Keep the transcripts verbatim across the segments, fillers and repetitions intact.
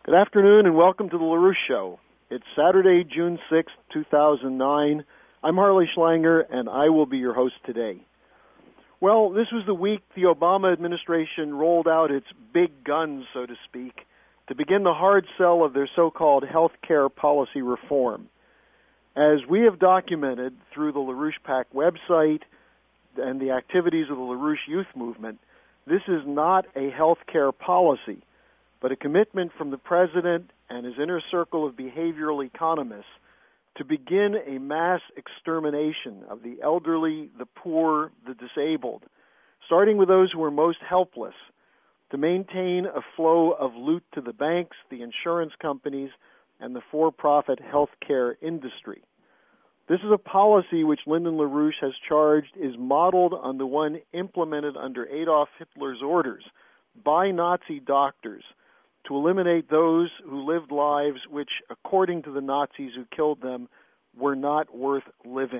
Good afternoon and welcome to the LaRouche Show. It's Saturday, June sixth, two thousand nine. I'm Harley Schlanger and I will be your host today. Well, this was the week the Obama administration rolled out its big guns, so to speak, to begin the hard sell of their so-called health care policy reform. As we have documented through the LaRouche PAC website and the activities of the LaRouche Youth Movement, this is not a health care policy, but a commitment from the President and his inner circle of behavioral economists to begin a mass extermination of the elderly, the poor, the disabled, starting with those who are most helpless, to maintain a flow of loot to the banks, the insurance companies, and the for-profit health care industry. This is a policy which Lyndon LaRouche has charged is modeled on the one implemented under Adolf Hitler's orders by Nazi doctors to eliminate those who lived lives which, according to the Nazis who killed them, were not worth living.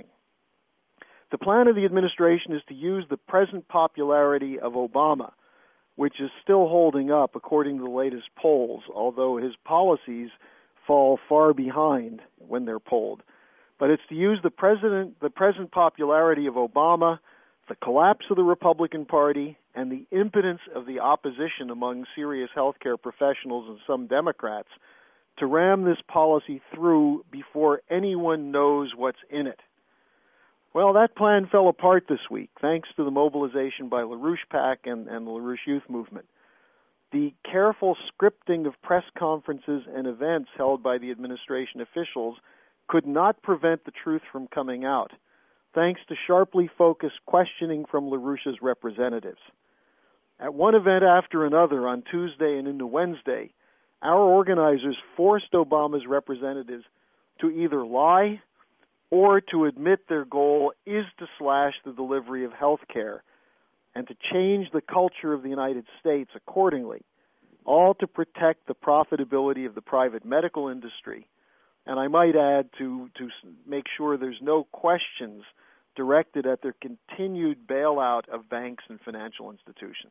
The plan of the administration is to use the present popularity of Obama, which is still holding up according to the latest polls, although his policies fall far behind when they're polled. But it's to use the president, the present popularity of Obama, the collapse of the Republican Party, and the impotence of the opposition among serious healthcare professionals and some Democrats to ram this policy through before anyone knows what's in it. Well, that plan fell apart this week, thanks to the mobilization by LaRouche PAC and, and the LaRouche Youth Movement. The careful scripting of press conferences and events held by the administration officials could not prevent the truth from coming out, thanks to sharply focused questioning from LaRouche's representatives. At one event after another on Tuesday and into Wednesday, our organizers forced Obama's representatives to either lie or to admit their goal is to slash the delivery of health care and to change the culture of the United States accordingly, all to protect the profitability of the private medical industry, and I might add to, to make sure there's no questions directed at their continued bailout of banks and financial institutions.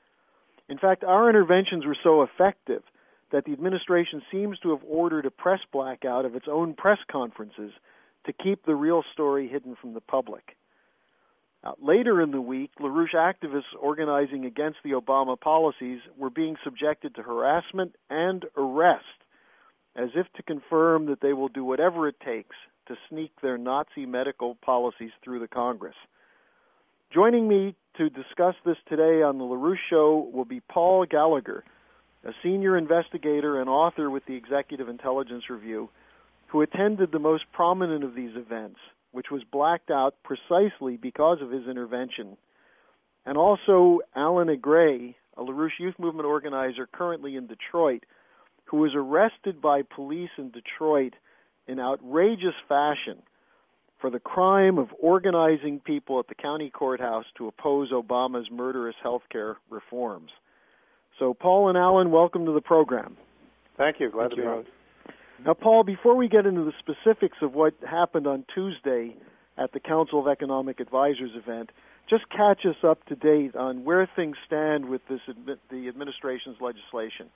In fact, our interventions were so effective that the administration seems to have ordered a press blackout of its own press conferences to keep the real story hidden from the public. Now, later in the week, LaRouche activists organizing against the Obama policies were being subjected to harassment and arrest, as if to confirm that they will do whatever it takes to sneak their Nazi medical policies through the Congress. Joining me to discuss this today on the LaRouche Show will be Paul Gallagher, a senior investigator and author with the Executive Intelligence Review, who attended the most prominent of these events, which was blacked out precisely because of his intervention. And also Alan Agray, a LaRouche Youth Movement organizer currently in Detroit, who was arrested by police in Detroit in outrageous fashion for the crime of organizing people at the county courthouse to oppose Obama's murderous health care reforms. So, Paul and Alan, welcome to the program. Thank you. Glad Thank to be on. Now, Paul, before we get into the specifics of what happened on Tuesday at the Council of Economic Advisors event, just catch us up to date on where things stand with this the administration's legislation.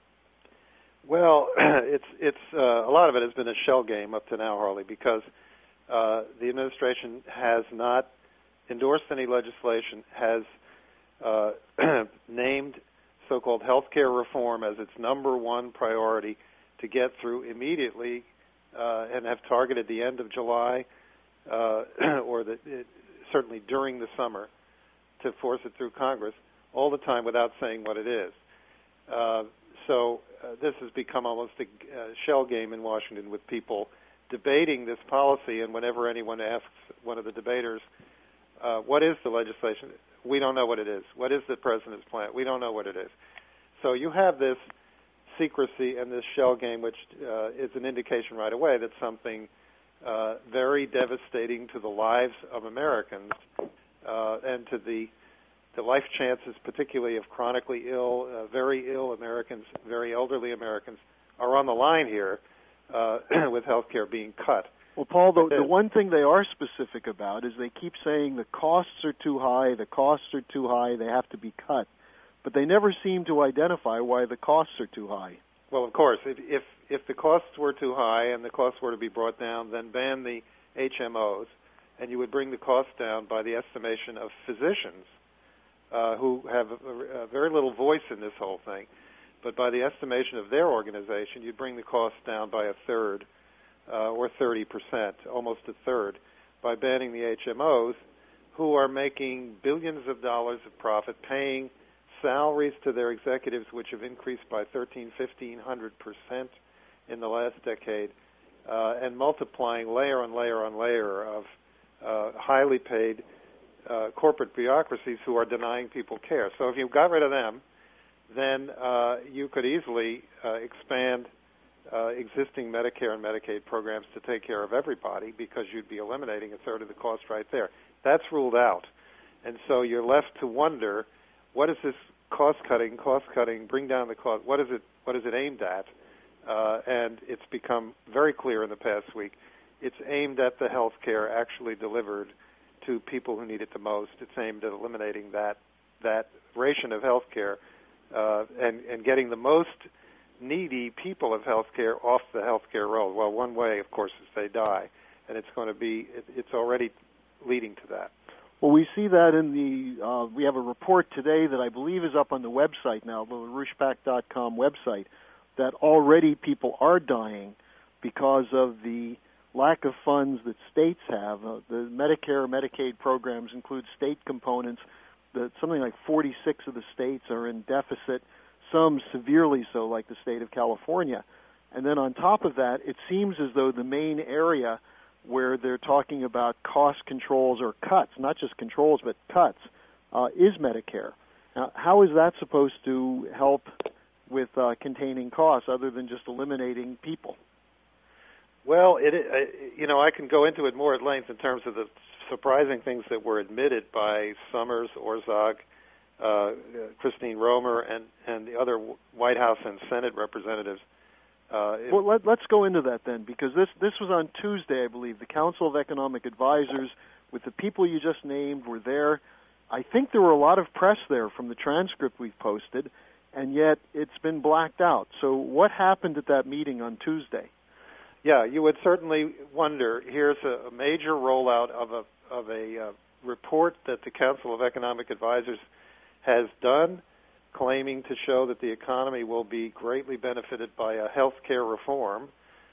Well, it's it's uh, a lot of it has been a shell game up to now, Harley, because uh, the administration has not endorsed any legislation, has uh, named so-called health care reform as its number one priority to get through immediately, uh, and have targeted the end of July uh, or the, it, certainly during the summer to force it through Congress, all the time without saying what it is. Uh, so uh, this has become almost a uh, shell game in Washington with people debating this policy, and whenever anyone asks one of the debaters, uh, what is the legislation? We don't know what it is. What is the president's plan? We don't know what it is. So you have this secrecy and this shell game, which uh, is an indication right away that something uh, very devastating to the lives of Americans uh, and to the the life chances, particularly of chronically ill, uh, very ill Americans, very elderly Americans, are on the line here uh, with health care being cut. Well, Paul, the, the one thing they are specific about is they keep saying the costs are too high, the costs are too high, they have to be cut. But they never seem to identify why the costs are too high. well, of course, if, if if the costs were too high and the costs were to be brought down, then ban the H M Os, and you would bring the cost down by the estimation of physicians uh, who have a, a very little voice in this whole thing. But by the estimation of their organization, you'd bring the cost down by a third uh, or thirty percent, almost a third, by banning the H M Os, who are making billions of dollars of profit, paying salaries to their executives, which have increased by thirteen, fifteen hundred percent in the last decade, uh, and multiplying layer on layer on layer of uh, highly paid uh, corporate bureaucracies who are denying people care. So if you got rid of them, then uh, you could easily uh, expand uh, existing Medicare and Medicaid programs to take care of everybody, because you'd be eliminating a third of the cost right there. That's ruled out. And so you're left to wonder, what is this cost-cutting, cost-cutting, bring down the cost, what is it, what is it aimed at? Uh, and it's become very clear in the past week, it's aimed at the health care actually delivered to people who need it the most. It's aimed at eliminating that that ration of health care uh, and, and getting the most needy people of health care off the health care roll. Well, one way, of course, is they die, and it's going to be, it, it's already leading to that. Well, we see that in the, uh, we have a report today that I believe is up on the website now, the LaRouche Pac dot com website, that already people are dying because of the lack of funds that states have. Uh, the Medicare and Medicaid programs include state components. That something like forty-six of the states are in deficit, some severely so, like the state of California. And then on top of that, it seems as though the main area where they're talking about cost controls or cuts, not just controls, but cuts, uh, is Medicare. Now, how is that supposed to help with uh, containing costs other than just eliminating people? Well, it, uh, you know, I can go into it more at length in terms of the surprising things that were admitted by Summers, Orszag, uh, Christine Romer, and, and the other White House and Senate representatives. Uh, well, let, let's go into that then, because this, this was on Tuesday, I believe. The Council of Economic Advisors, with the people you just named, were there. I think there were a lot of press there from the transcript we've posted, and yet it's been blacked out. So what happened at that meeting on Tuesday? Yeah, you would certainly wonder. Here's a, a major rollout of a of a uh, report that the Council of Economic Advisors has done, claiming to show that the economy will be greatly benefited by a health care reform,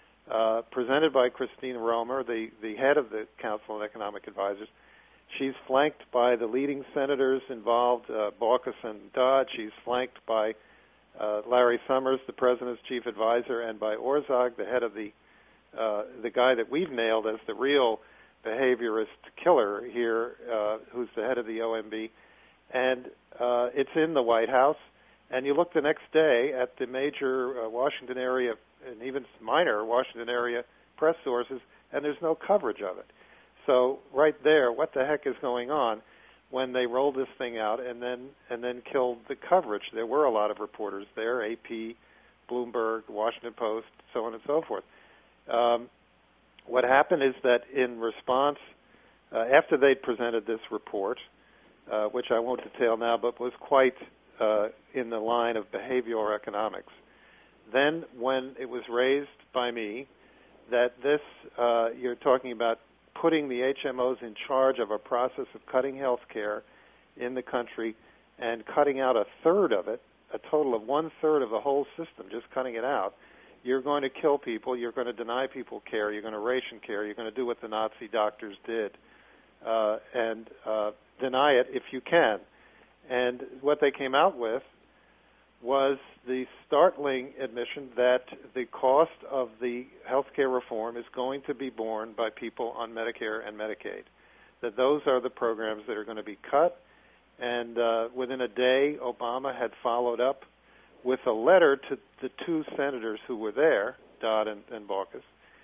uh, presented by Christine Romer, the, the head of the Council of Economic Advisors. She's flanked by the leading senators involved, uh, Baucus and Dodd. She's flanked by uh, Larry Summers, the president's chief advisor, and by Orszag, the head of the uh, the guy that we've nailed as the real behaviorist killer here, uh, who's the head of the O M B. And uh, it's in the White House. And you look the next day at the major uh, Washington area and even minor Washington area press sources, and there's no coverage of it. So right there, what the heck is going on when they rolled this thing out and then and then killed the coverage? There were a lot of reporters there, A P, Bloomberg, the Washington Post, so on and so forth. Um, what happened is that in response, uh, after they'd presented this report, uh, which I won't detail now, but was quite uh, in the line of behavioral economics, then when it was raised by me that this, uh, you're talking about putting the H M Os in charge of a process of cutting health care in the country and cutting out a third of it, a total of one-third of the whole system, just cutting it out, you're going to kill people, you're going to deny people care, you're going to ration care, you're going to do what the Nazi doctors did, uh, and uh, deny it if you can. And what they came out with was the startling admission that the cost of the health care reform is going to be borne by people on Medicare and Medicaid, that those are the programs that are going to be cut. And uh, within a day, Obama had followed up with a letter to the two senators who were there, Dodd and, and Baucus,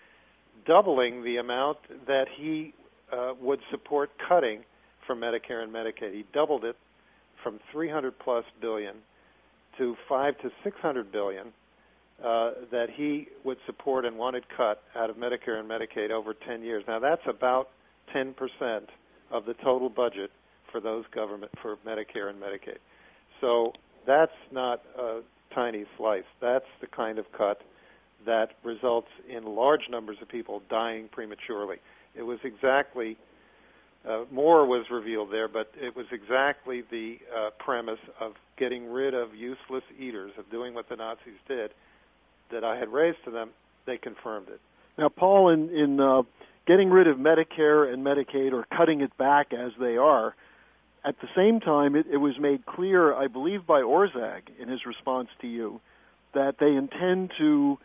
doubling the amount that he uh, would support cutting from Medicare and Medicaid. He doubled it from three hundred plus billion to five to six hundred billion uh, that he would support and wanted cut out of Medicare and Medicaid over ten years. Now that's about ten percent of the total budget for those government for Medicare and Medicaid. So that's not uh, tiny slice. That's the kind of cut that results in large numbers of people dying prematurely. It was exactly, uh, more was revealed there, but it was exactly the uh, premise of getting rid of useless eaters, of doing what the Nazis did, that I had raised to them. They confirmed it. Now, Paul, in, in uh, getting rid of Medicare and Medicaid, or cutting it back as they are, at the same time, it, it was made clear, I believe, by Orszag in his response to you, that they intend to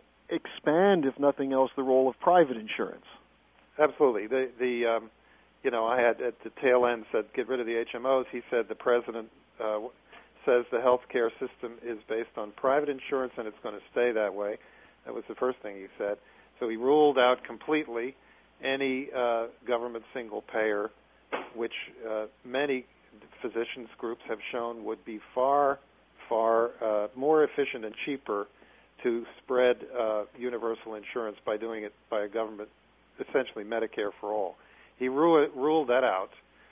expand, if nothing else, the role of private insurance. Absolutely. The, the um, you know, I had at the tail end said get rid of the H M Os. He said the president uh, says the health care system is based on private insurance and it's going to stay that way. That was the first thing he said. So he ruled out completely any uh, government single payer, which uh, many physicians groups have shown would be far, far uh, more efficient and cheaper to spread uh, universal insurance by doing it by a government, essentially Medicare for all. He ru- ruled that out,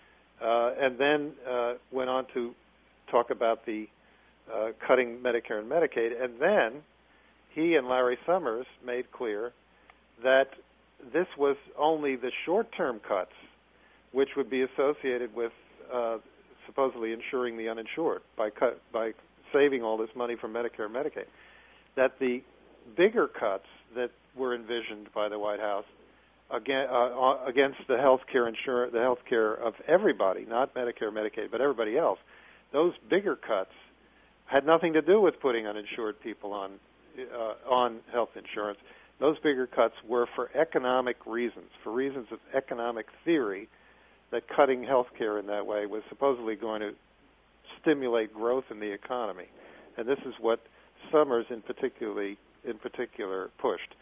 uh, and then uh, went on to talk about the uh, cutting Medicare and Medicaid, and then he and Larry Summers made clear that this was only the short-term cuts, which would be associated with uh, supposedly insuring the uninsured by cut, by saving all this money from Medicare and Medicaid. That the bigger cuts that were envisioned by the White House against, uh, against the health care insur- the health care of everybody, not Medicare, Medicaid, but everybody else, those bigger cuts had nothing to do with putting uninsured people on uh, on health insurance. Those bigger cuts were for economic reasons, for reasons of economic theory, that cutting health care in that way was supposedly going to stimulate growth in the economy. And this is what Summers in particularly in particular pushed.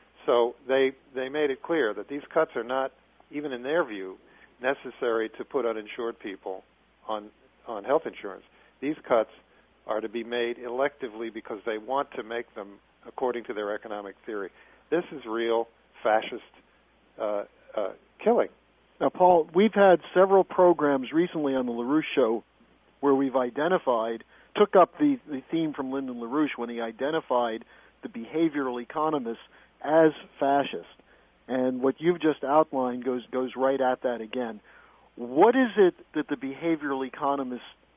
So they they made it clear that these cuts are not, even in their view, necessary to put uninsured people on on health insurance. These cuts are to be made electively because they want to make them according to their economic theory. This is real fascist uh, uh, killing. Now, Paul, we've had several programs recently on the LaRouche Show where we've identified, took up the, the theme from Lyndon LaRouche when he identified the behavioral economists as fascist. And what you've just outlined goes goes right at that again. What is it that the behavioral economists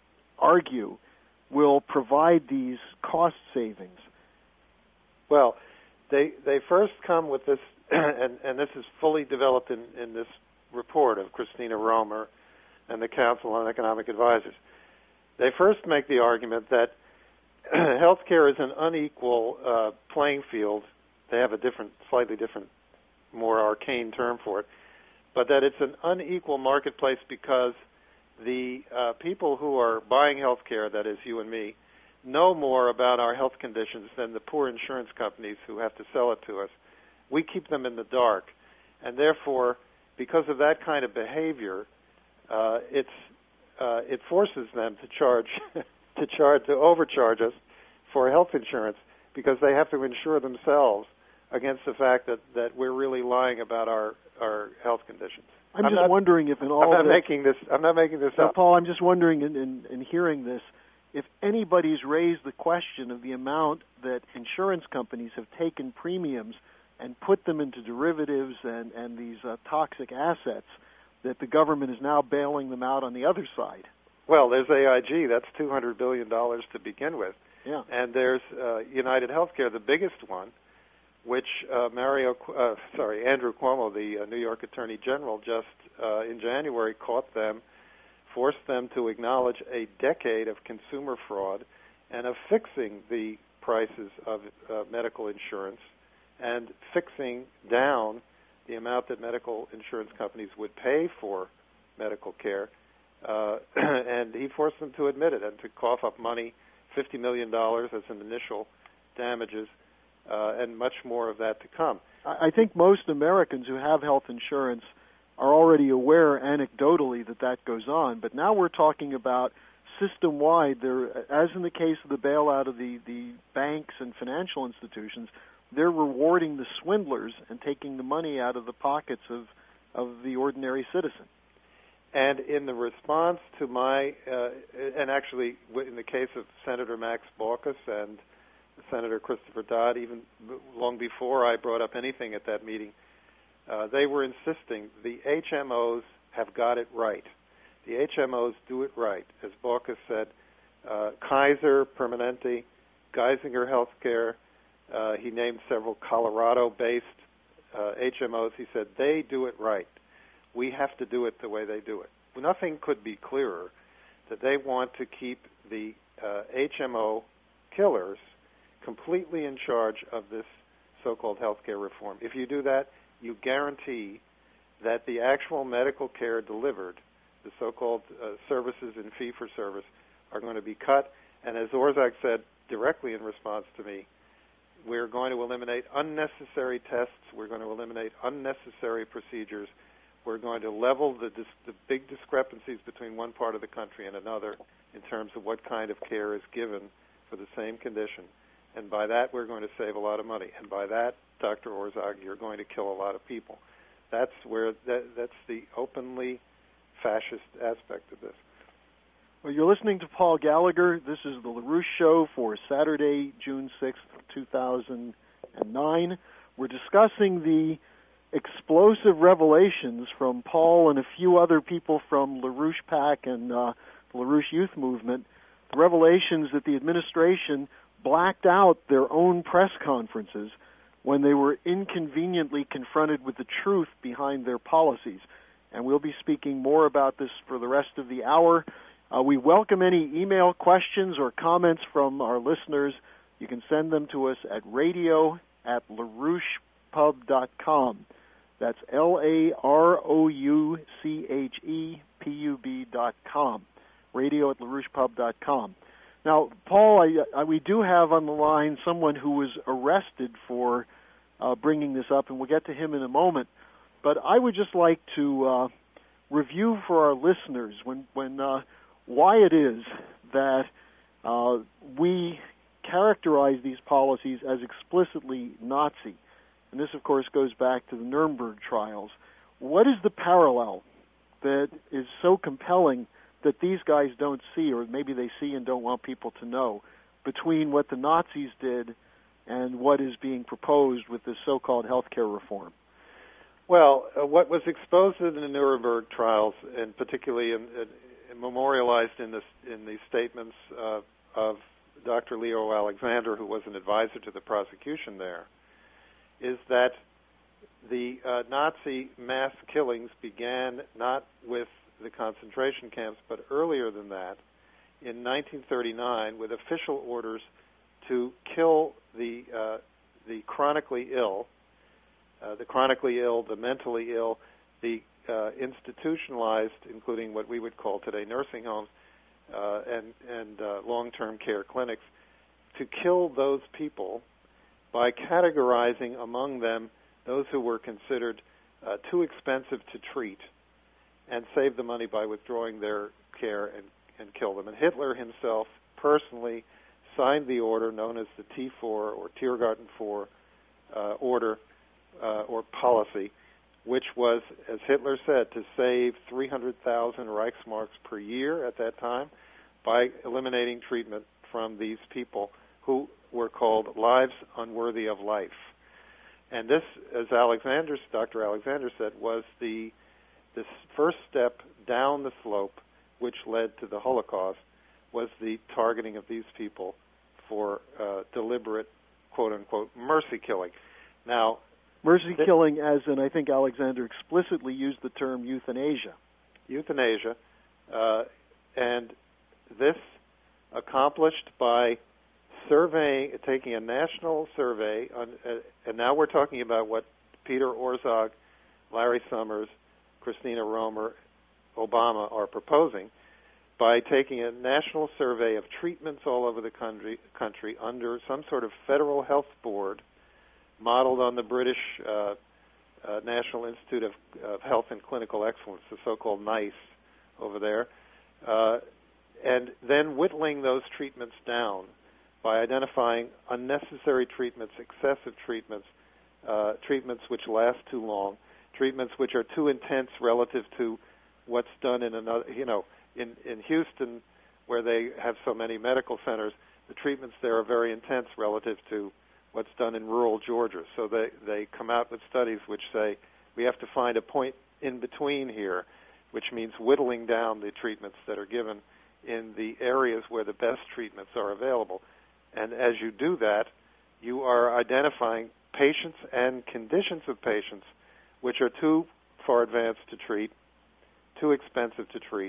argue will provide these cost savings? Well, they they first come with this, and, and this is fully developed in, in this report of Christina Romer and the Council on Economic Advisors. They first make the argument that healthcare is an unequal uh, playing field. They have a different, slightly different, more arcane term for it, but that it's an unequal marketplace because the uh, people who are buying healthcare, that is you and me, know more about our health conditions than the poor insurance companies who have to sell it to us. We keep them in the dark, and therefore, because of that kind of behavior, uh, it's uh, it forces them to charge to charge to overcharge us for health insurance because they have to insure themselves against the fact that, that we're really lying about our, our health conditions. I'm, I'm just not, wondering if in all I'm not this, making this. I'm not making this now, up. Paul, I'm just wondering in, in, in hearing this, if anybody's raised the question of the amount that insurance companies have taken premiums and put them into derivatives and, and these uh, toxic assets, that the government is now bailing them out on the other side. Well, there's A I G. That's two hundred billion dollars to begin with. Yeah. And there's uh, United Healthcare, the biggest one, which uh, Mario, uh, sorry, Andrew Cuomo, the uh, New York Attorney General, just uh, in January caught them, forced them to acknowledge a decade of consumer fraud and of fixing the prices of uh, medical insurance and fixing down the amount that medical insurance companies would pay for medical care. Uh, and he forced them to admit it and to cough up money, fifty million dollars as an initial damages, uh, and much more of that to come. I think most Americans who have health insurance are already aware anecdotally that that goes on, but now we're talking about system-wide. There, as in the case of the bailout of the, the banks and financial institutions, they're rewarding the swindlers and taking the money out of the pockets of, of the ordinary citizen. And in the response to my, uh, and actually in the case of Senator Max Baucus and Senator Christopher Dodd, even long before I brought up anything at that meeting, uh, they were insisting the H M Os have got it right. The H M Os do it right. As Baucus said, uh, Kaiser Permanente, Geisinger Healthcare, uh, he named several Colorado-based uh, H M Os. He said, they do it right. We have to do it the way they do it. Nothing could be clearer that they want to keep the uh, H M O killers completely in charge of this so-called healthcare reform. If you do that, you guarantee that the actual medical care delivered, the so-called uh, services in fee-for-service, are going to be cut. And as Orszag said directly in response to me, we're going to eliminate unnecessary tests. We're going to eliminate unnecessary procedures. We're going to level the, dis- the big discrepancies between one part of the country and another in terms of what kind of care is given for the same condition. And by that, we're going to save a lot of money. And by that, Doctor Orszag, you're going to kill a lot of people. That's where that, that's the openly fascist aspect of this. Well, you're listening to Paul Gallagher. This is the LaRouche Show for Saturday, June sixth, two thousand nine. We're discussing the explosive revelations from Paul and a few other people from LaRouche PAC and uh, the LaRouche Youth Movement, the revelations that the administration blacked out their own press conferences when they were inconveniently confronted with the truth behind their policies. And we'll be speaking more about this for the rest of the hour. Uh, we welcome any email questions or comments from our listeners. You can send them to us at radio at larouche pub dot com. That's L A R O U C H E P U B dot com, radio at larouche pub dot com. Now, Paul, I, I, we do have on the line someone who was arrested for uh, bringing this up, and we'll get to him in a moment. But I would just like to uh, review for our listeners when, when uh, why it is that uh, we characterize these policies as explicitly Nazi. And this, of course, goes back to the Nuremberg trials. What is the parallel that is so compelling that these guys don't see, or maybe they see and don't want people to know, between what the Nazis did and what is being proposed with this so-called healthcare reform? Well, uh, what was exposed in the Nuremberg trials, and particularly in, in, memorialized in, this, in the statements uh, of Doctor Leo Alexander, who was an advisor to the prosecution there, is that the uh, Nazi mass killings began not with the concentration camps, but earlier than that, in nineteen thirty-nine, with official orders to kill the uh, the chronically ill, uh, the chronically ill, the mentally ill, the uh, institutionalized, including what we would call today nursing homes uh, and and uh, long-term care clinics, to kill those people by categorizing among them those who were considered uh, too expensive to treat, and save the money by withdrawing their care and, and kill them. And Hitler himself personally signed the order known as the T four or Tiergarten four uh, order uh, or policy, which was, as Hitler said, to save three hundred thousand Reichsmarks per year at that time by eliminating treatment from these people who were called lives unworthy of life. And this, as Alexander, Doctor Alexander said, was the this first step down the slope, which led to the Holocaust, was the targeting of these people for uh, deliberate, quote-unquote, mercy killing. Now, mercy th- killing, as in, I think Alexander explicitly used the term euthanasia. Euthanasia, uh, and this accomplished by surveying, taking a national survey, on, uh, and now we're talking about what Peter Orszag, Larry Summers, Christina Romer, Obama are proposing, by taking a national survey of treatments all over the country, country under some sort of federal health board modeled on the British uh, uh, National Institute of, of Health and Clinical Excellence, the so-called NICE over there, uh, and then whittling those treatments down by identifying unnecessary treatments, excessive treatments, uh, treatments which last too long, treatments which are too intense relative to what's done in another, you know, in, in Houston, where they have so many medical centers, the treatments there are very intense relative to what's done in rural Georgia. So they, they come out with studies which say we have to find a point in between here, which means whittling down the treatments that are given in the areas where the best treatments are available. And as you do that, you are identifying patients and conditions of patients which are too far advanced to treat, too expensive to treat,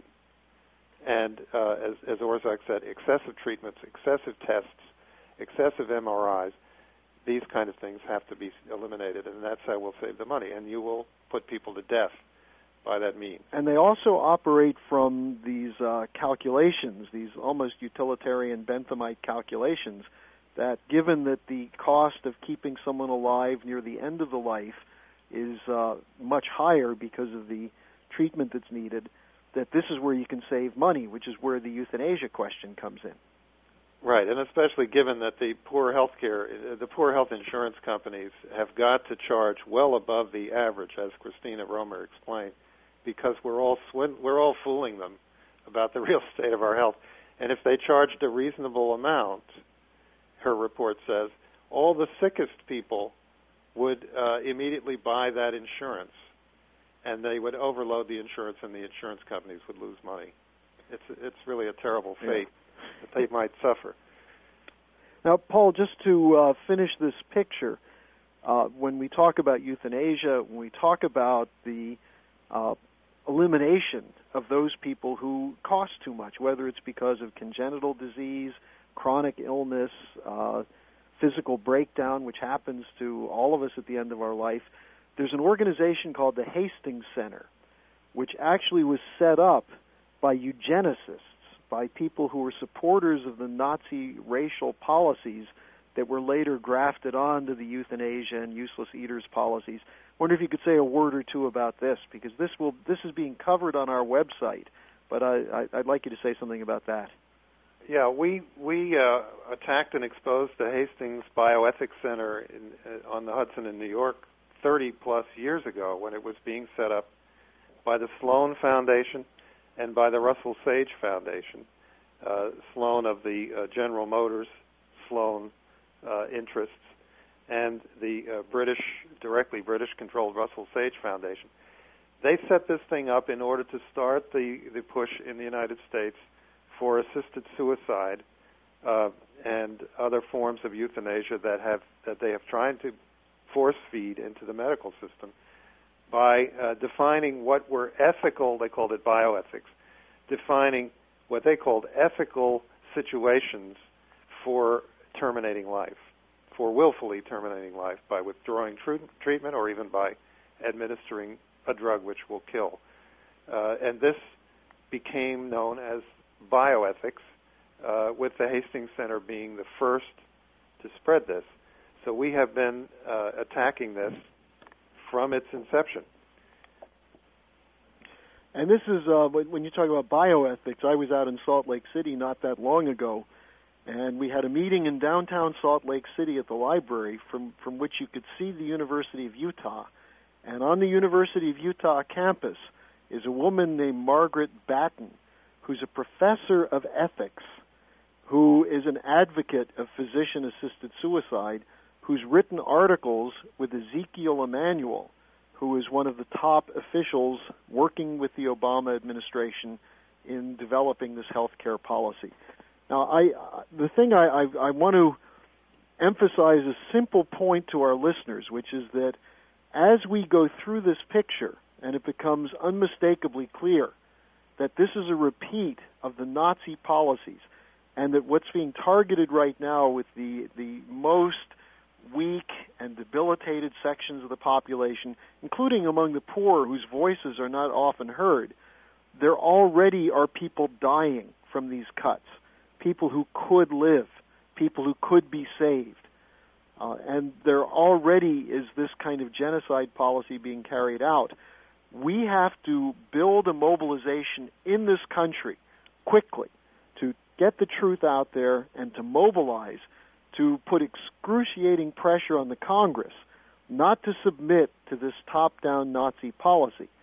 and uh, as, as Orszag said, excessive treatments, excessive tests, excessive M R Is, these kind of things have to be eliminated, and that's how we'll save the money. And you will put people to death by that means. And they also operate from these uh, calculations, these almost utilitarian Benthamite calculations, that given that the cost of keeping someone alive near the end of the life is uh, much higher because of the treatment that's needed, that this is where you can save money, which is where the euthanasia question comes in. Right, and especially given that the poor health care, the poor health insurance companies have got to charge well above the average, as Christina Romer explained, because we're all swin- we're all fooling them about the real state of our health. And if they charged a reasonable amount, her report says, all the sickest people would uh, immediately buy that insurance, and they would overload the insurance, and the insurance companies would lose money. It's it's really a terrible fate yeah. that they might suffer. Now, Paul, just to uh, finish this picture, uh, when we talk about euthanasia, when we talk about the uh, elimination of those people who cost too much, whether it's because of congenital disease, chronic illness, uh, physical breakdown, which happens to all of us at the end of our life, there's an organization called the Hastings Center, which actually was set up by eugenicists, by people who were supporters of the Nazi racial policies that were later grafted onto the euthanasia and useless eaters policies. I wonder if you could say a word or two about this, because this will this is being covered on our website, but I, I, I'd like you to say something about that. Yeah, we we uh, attacked and exposed the Hastings Bioethics Center in, uh, on the Hudson in New York thirty plus years ago, when it was being set up by the Sloan Foundation and by the Russell Sage Foundation. Uh, Sloan of the uh, General Motors Sloan uh, interests, and the uh, British, directly British-controlled Russell Sage Foundation. They set this thing up in order to start the, the push in the United States for assisted suicide uh, and other forms of euthanasia that have that they have tried to force feed into the medical system by uh, defining what were ethical, they called it bioethics, defining what they called ethical situations for terminating life, for willfully terminating life by withdrawing tr- treatment or even by administering a drug which will kill. Uh, and this became known as bioethics, uh, with the Hastings Center being the first to spread this. So we have been uh, attacking this from its inception. And this is, uh, when you talk about bioethics, I was out in Salt Lake City not that long ago, and we had a meeting in downtown Salt Lake City at the library from, from which you could see the University of Utah. And on the University of Utah campus is a woman named Margaret Batten, who's a professor of ethics, who is an advocate of physician-assisted suicide, who's written articles with Ezekiel Emanuel, who is one of the top officials working with the Obama administration in developing this health care policy. Now, I, the thing I, I, I want to emphasize a simple point to our listeners, which is that as we go through this picture, and it becomes unmistakably clear that this is a repeat of the Nazi policies, and that what's being targeted right now with the, the most weak and debilitated sections of the population, including among the poor whose voices are not often heard, there already are people dying from these cuts, people who could live, people who could be saved. Uh, and there already is this kind of genocide policy being carried out. We have to build a mobilization in this country quickly to get the truth out there and to mobilize, to put excruciating pressure on the Congress not to submit to this top-down Nazi policy.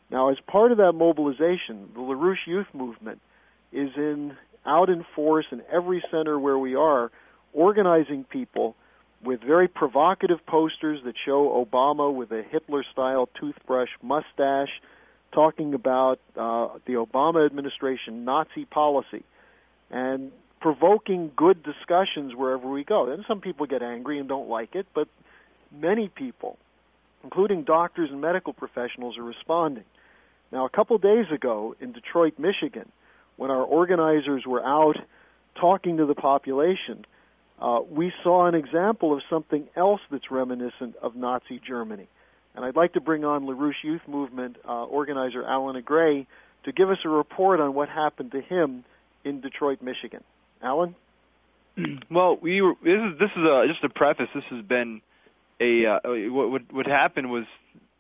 Now, as part of that mobilization, the LaRouche Youth Movement is in out in force in every center where we are, organizing people with very provocative posters that show Obama with a Hitler-style toothbrush mustache talking about uh, the Obama administration Nazi policy and provoking good discussions wherever we go. And some people get angry and don't like it, but many people, including doctors and medical professionals, are responding. Now, a couple days ago in Detroit, Michigan, when our organizers were out talking to the population, uh, we saw an example of something else that's reminiscent of Nazi Germany. And I'd like to bring on LaRouche Youth Movement uh, organizer Alan Agray to give us a report on what happened to him in Detroit, Michigan. Alan? Well, we were, this is this is a, just a preface. This has been a uh, what, what what happened was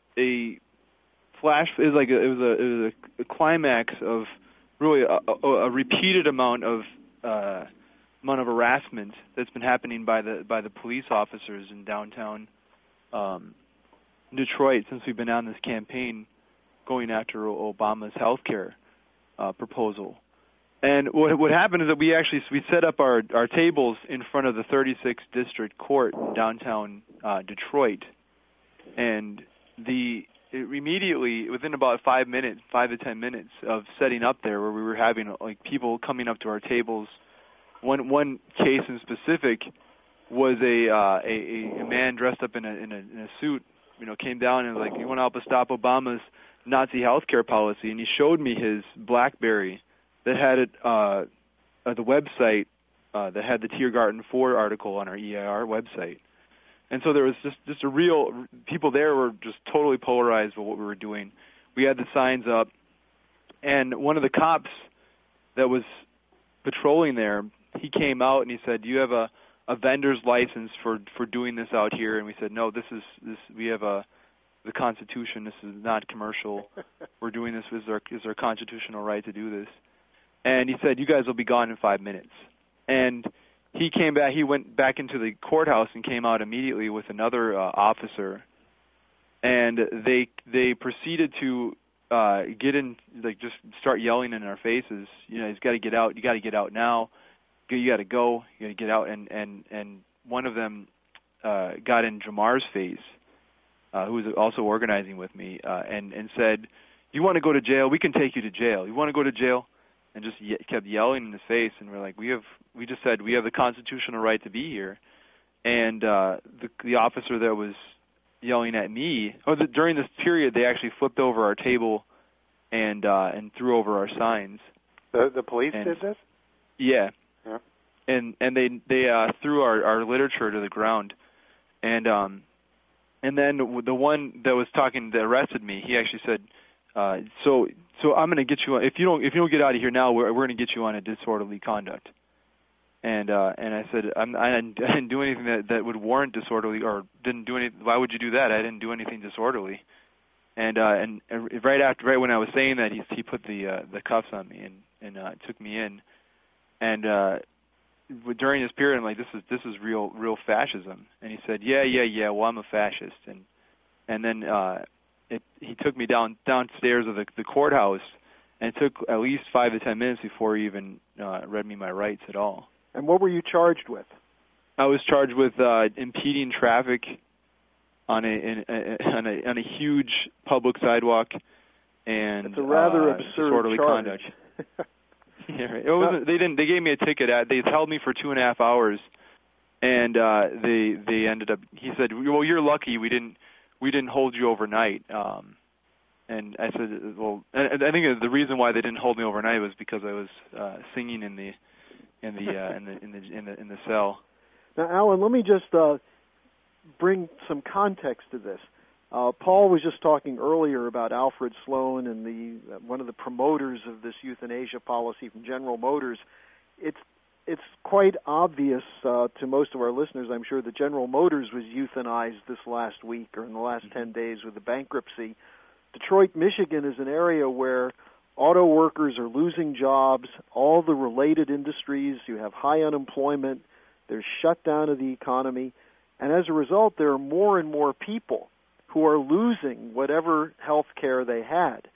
a flash. It was like a, it was a it was a, a climax of really a, a, a repeated amount of uh, amount of harassment that's been happening by the by the police officers in downtown um, Detroit since we've been on this campaign going after Obama's health care uh, proposal. And what what happened is that we actually we set up our, our tables in front of the thirty-sixth District Court in downtown uh, Detroit, and the it immediately within about five minutes, five to ten minutes of setting up there, where we were having like people coming up to our tables. One one case in specific was a uh, a, a man dressed up in a, in a in a suit, you know, came down and was like, "You want to help us stop Obama's Nazi healthcare policy?" And he showed me his BlackBerry that had it, uh, uh, the website uh, that had the Tiergarten four article on our E I R website. And so there was just, just a real, people there were just totally polarized with what we were doing. We had the signs up, and one of the cops that was patrolling there, he came out and he said, "Do you have a, a vendor's license for, for doing this out here?" And we said, "No, this is, this, we have a, the Constitution, this is not commercial. We're doing this, is our, is our constitutional right to do this." And he said, "You guys will be gone in five minutes." And he came back. He went back into the courthouse and came out immediately with another uh, officer. And they they proceeded to uh, get in, like just start yelling in our faces. You know, he's got to get out. You got to get out now. You got to go. You got to get out. And and and one of them uh, got in Jamar's face, uh, who was also organizing with me, uh, and and said, "You want to go to jail? We can take you to jail. You want to go to jail?" And just ye- kept yelling in his face, and we're like, we have, we just said we have the constitutional right to be here, and uh, the the officer that was yelling at me, or the, during this period, they actually flipped over our table, and uh, and threw over our signs. The the police and, did this? Yeah. Yeah. And and they they uh, threw our, our literature to the ground, and um, and then the one that was talking that arrested me, he actually said, uh, so. So I'm going to get you on, if you don't if you don't get out of here now, we're we're going to get you on a disorderly conduct. And uh, and I said I'm, I didn't, I didn't do anything that, that would warrant disorderly, or didn't do any. Why would you do that? I didn't do anything disorderly. And uh, and, and right after right when I was saying that, he he put the uh, the cuffs on me and and uh, took me in. And uh, during this period, I'm like, this is this is real real fascism. And he said, yeah yeah yeah, well I'm a fascist. And and then. Uh, It, he took me down downstairs of the, the courthouse, and it took at least five to ten minutes before he even uh, read me my rights at all. And what were you charged with? I was charged with uh, impeding traffic on a, in, a on a on a huge public sidewalk, and it's a rather uh, absurd disorderly charge. conduct. Yeah, right. It wasn't. They didn't. They gave me a ticket. At, they held me for two and a half hours, and uh, they they ended up. He said, "Well, you're lucky. We didn't." We didn't hold you overnight, um, and I said, "Well, I, I think the reason why they didn't hold me overnight was because I was uh, singing in the in the, uh, in the in the in the in the cell." Now, Alan, let me just uh, bring some context to this. Uh, Paul was just talking earlier about Alfred Sloan and the uh, one of the promoters of this euthanasia policy from General Motors. It's It's quite obvious uh, to most of our listeners, I'm sure, that General Motors was euthanized this last week or in the last ten days with the bankruptcy. Detroit, Michigan is an area where auto workers are losing jobs, all the related industries, you have high unemployment, there's shutdown of the economy, and as a result, there are more and more people who are losing whatever health care they had.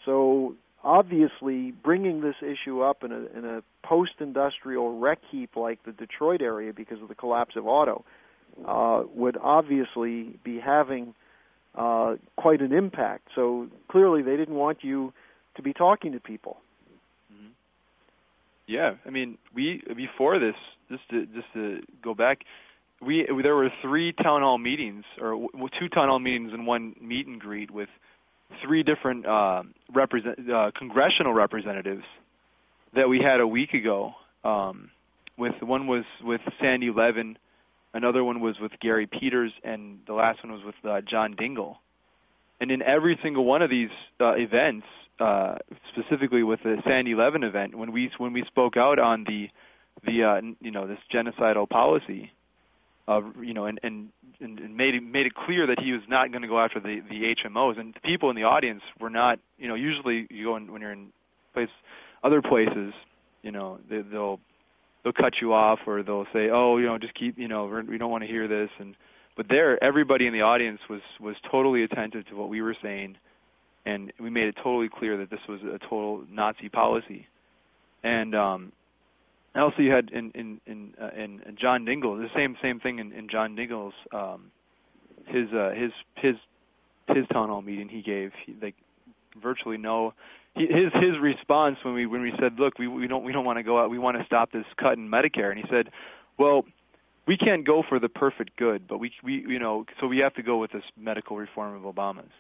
So obviously, bringing this issue up in a, in a post-industrial wreck heap like the Detroit area because of the collapse of auto uh, would obviously be having uh, quite an impact. So clearly, they didn't want you to be talking to people. Mm-hmm. Yeah, I mean, we before this, just to just to go back, we there were three town hall meetings, or two town hall meetings and one meet and greet with three different uh, represent uh, congressional representatives that we had a week ago. Um, with one was with Sandy Levin, another one was with Gary Peters, and the last one was with uh, John Dingell. And in every single one of these uh, events, uh, specifically with the Sandy Levin event, when we when we spoke out on the the uh, you know this genocidal policy, uh, you know, and, and and made it, made it clear that he was not going to go after the, the H M Os, and the people in the audience were not, you know, usually you go in, when you're in place, other places, you know, they, they'll they'll cut you off, or they'll say, oh, you know, just keep, you know, we're, we don't want to hear this, and but there, everybody in the audience was was totally attentive to what we were saying, and we made it totally clear that this was a total Nazi policy, and um. Also, you had in in in, uh, in John Dingell, the same same thing in, in John Dingell's um, his uh, his his his town hall meeting he gave. He, like virtually no, he, his his response when we when we said, look, we we don't we don't want to go out, we want to stop this cut in Medicare, and he said, well, we can't go for the perfect good, but we we you know so we have to go with this medical reform of Obama's.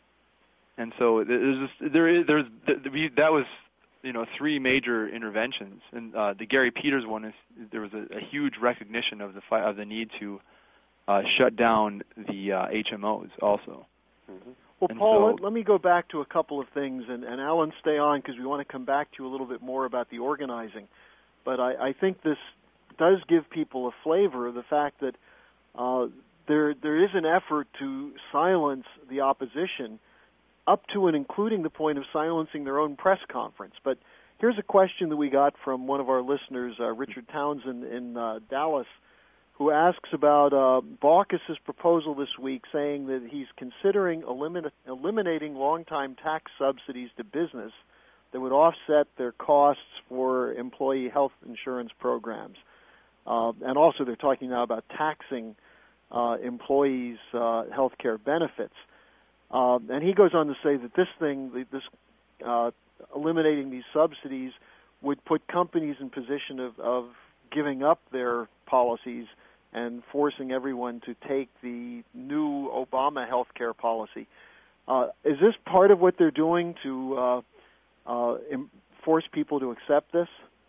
And so there's this, there is there's that was. you know, three major interventions, and uh, the Gary Peters one is there was a, a huge recognition of the fi- of the need to uh, shut down the uh, H M Os also. Mm-hmm. Well, and Paul, so, let, let me go back to a couple of things, and, and Alan, stay on because we want to come back to you a little bit more about the organizing. But I, I think this does give people a flavor of the fact that uh, there there is an effort to silence the opposition, up to and including the point of silencing their own press conference. But here's a question that we got from one of our listeners, uh, Richard Townsend in uh, Dallas, who asks about uh, Baucus's proposal this week, saying that he's considering elimin- eliminating long-time tax subsidies to business that would offset their costs for employee health insurance programs. Uh, and also they're talking now about taxing uh, employees' uh, health care benefits. Uh, and he goes on to say that this thing, this uh, eliminating these subsidies, would put companies in position of, of giving up their policies and forcing everyone to take the new Obama health care policy. Uh, is this part of what they're doing to uh, uh, force people to accept this?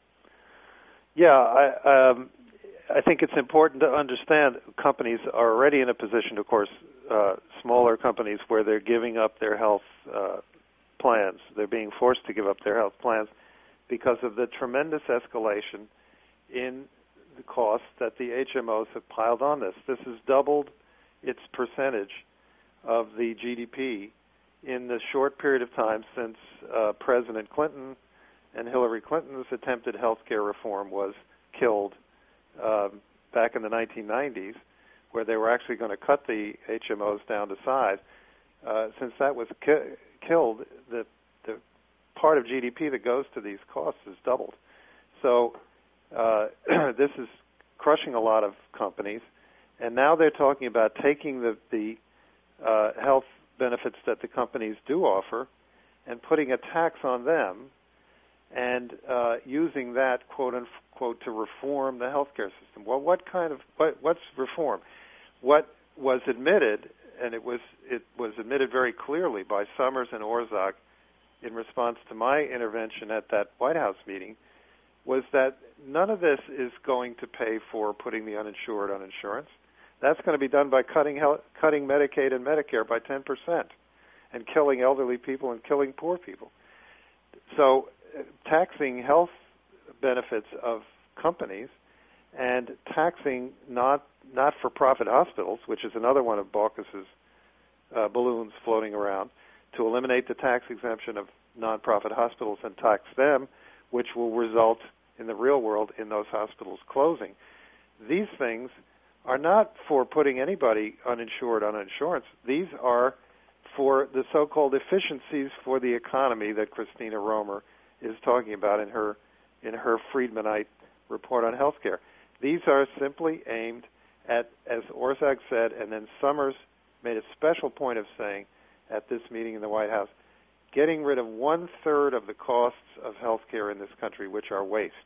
Yeah, I, um, I think it's important to understand companies are already in a position, of course, uh, smaller companies where they're giving up their health uh, plans. They're being forced to give up their health plans because of the tremendous escalation in the costs that the H M Os have piled on this. This has doubled its percentage of the G D P in the short period of time since uh, President Clinton and Hillary Clinton's attempted health care reform was killed um, back in the nineteen nineties, where they were actually going to cut the H M Os down to size. Uh, since that was ki- killed, the, the part of G D P that goes to these costs has doubled. So uh, this is crushing a lot of companies, and now they're talking about taking the, the uh, health benefits that the companies do offer and putting a tax on them and uh, using that, quote unquote, to reform the healthcare system. Well, what kind of what, what's reform? What was admitted, and it was it was admitted very clearly by Summers and Orszag in response to my intervention at that White House meeting, was that none of this is going to pay for putting the uninsured on insurance. That's going to be done by cutting health, cutting Medicaid and Medicare by ten percent and killing elderly people and killing poor people. So uh, taxing health benefits of companies and taxing not not-for-profit hospitals, which is another one of Baucus's uh, balloons floating around, to eliminate the tax exemption of nonprofit hospitals and tax them, which will result in the real world in those hospitals closing. These things are not for putting anybody uninsured on insurance. These are for the so-called efficiencies for the economy that Christina Romer is talking about in her in her Friedmanite report on healthcare. These are simply aimed at, as Orszag said, and then Summers made a special point of saying at this meeting in the White House, getting rid of one-third of the costs of healthcare in this country, which are waste,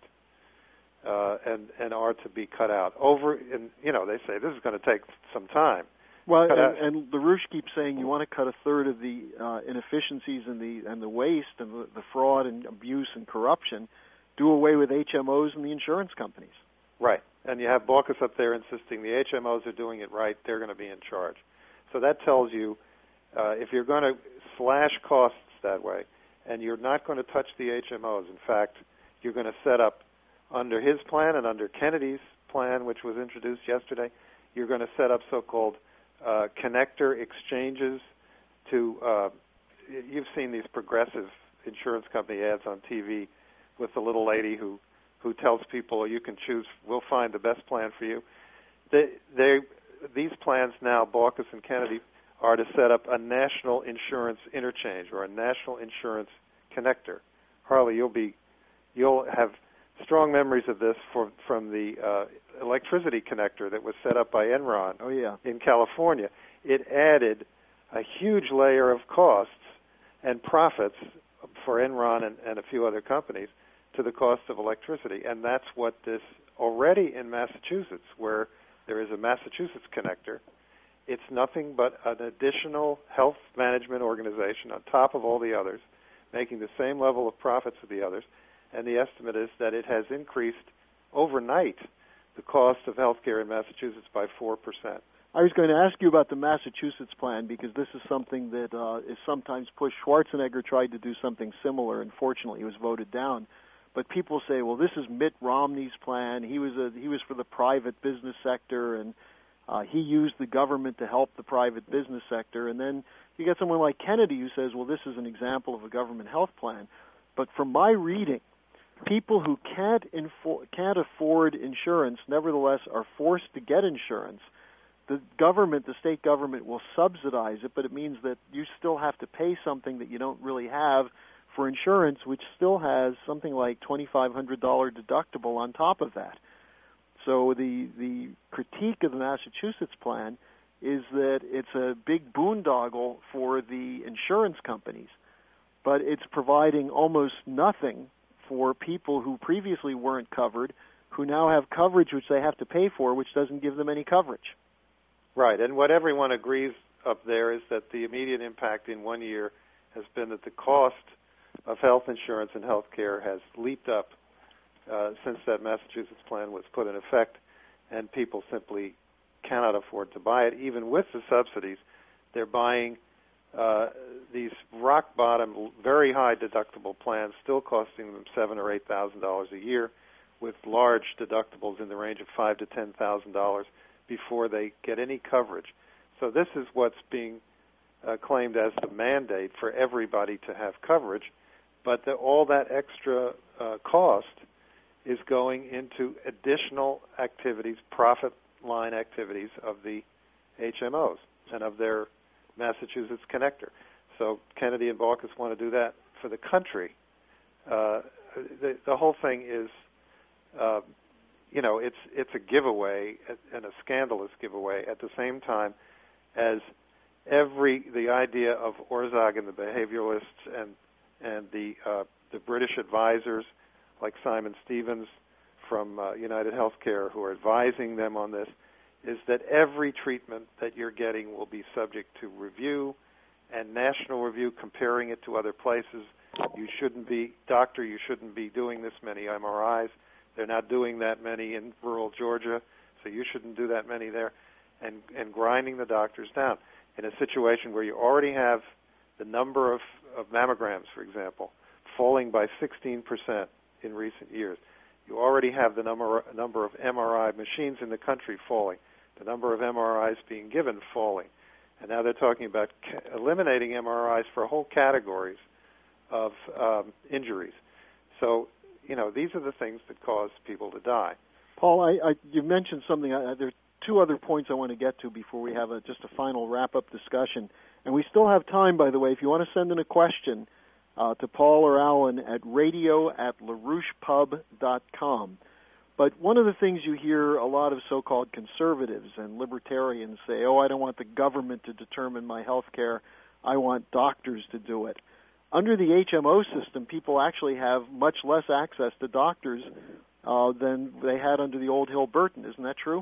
uh, and, and are to be cut out. Over, and you know, they say this is going to take some time. Well, and, and LaRouche keeps saying you want to cut a third of the uh, inefficiencies and the and the waste and the, the fraud and abuse and corruption, do away with H M Os and the insurance companies. Right, and you have Baucus up there insisting the H M Os are doing it right, they're going to be in charge. So that tells you uh, if you're going to slash costs that way, and you're not going to touch the H M Os. In fact, you're going to set up, under his plan and under Kennedy's plan, which was introduced yesterday, you're going to set up so-called uh, connector exchanges to, uh, you've seen these progressive insurance company ads on T V with the little lady who, who tells people, you can choose, we'll find the best plan for you. They, they, these plans now, Baucus and Kennedy, are to set up a national insurance interchange or a national insurance connector. Harley, you'll be, you'll have strong memories of this for, from the uh, electricity connector that was set up by Enron oh, yeah. in California. It added a huge layer of costs and profits for Enron and, and a few other companies to the cost of electricity. And that's what this, already in Massachusetts, where there is a Massachusetts connector, it's nothing but an additional health management organization on top of all the others, making the same level of profits of the others. And the estimate is that it has increased overnight the cost of health care in Massachusetts by four percent. I was going to ask you about the Massachusetts plan because this is something that uh, is sometimes pushed. Schwarzenegger tried to do something similar. Unfortunately, he was voted down. But people say, well, this is Mitt Romney's plan. He was a, he was for the private business sector, and uh, he used the government to help the private business sector. And then you get someone like Kennedy who says, well, this is an example of a government health plan. But from my reading, people who can't infor- can't afford insurance, nevertheless, are forced to get insurance. The government, the state government, will subsidize it, but it means that you still have to pay something that you don't really have for insurance, which still has something like twenty-five hundred dollars deductible on top of that. So the the critique of the Massachusetts plan is that it's a big boondoggle for the insurance companies, but it's providing almost nothing for people who previously weren't covered, who now have coverage which they have to pay for, which doesn't give them any coverage. Right, and what everyone agrees up there is that the immediate impact in one year has been that the cost of health insurance and health care has leaped up uh, since that Massachusetts plan was put in effect, and people simply cannot afford to buy it. Even with the subsidies, they're buying uh, these rock-bottom, very high deductible plans, still costing them seven or eight thousand dollars a year, with large deductibles in the range of five to ten thousand dollars before they get any coverage. So this is what's being uh, claimed as the mandate for everybody to have coverage, but the, all that extra uh, cost is going into additional activities, profit line activities of the H M Os and of their Massachusetts connector. So Kennedy and Baucus want to do that for the country. Uh, the, the whole thing is, uh, you know, it's it's a giveaway and a scandalous giveaway at the same time as every the idea of Orszag and the behavioralists and and the uh, the British advisors like Simon Stevens from uh, United Healthcare who are advising them on this is that every treatment that you're getting will be subject to review and national review, comparing it to other places. You shouldn't be, doctor, you shouldn't be doing this many M R Is. They're not doing that many in rural Georgia, so you shouldn't do that many there, and, and grinding the doctors down. In a situation where you already have the number of, of mammograms, for example, falling by sixteen percent in recent years, you already have the number, number of M R I machines in the country falling, the number of M R Is being given falling. And now they're talking about ca- eliminating M R Is for whole categories of um, injuries. So, you know, these are the things that cause people to die. Paul, I, I, you mentioned something. I, there are two other points I want to get to before we have a, just a final wrap-up discussion. And we still have time, by the way, if you want to send in a question uh, to Paul or Alan at radio at larouche pub dot com. But one of the things you hear a lot of so-called conservatives and libertarians say, oh, I don't want the government to determine my health care. I want doctors to do it. Under the H M O system, people actually have much less access to doctors uh, than they had under the old Hill-Burton. Isn't that true?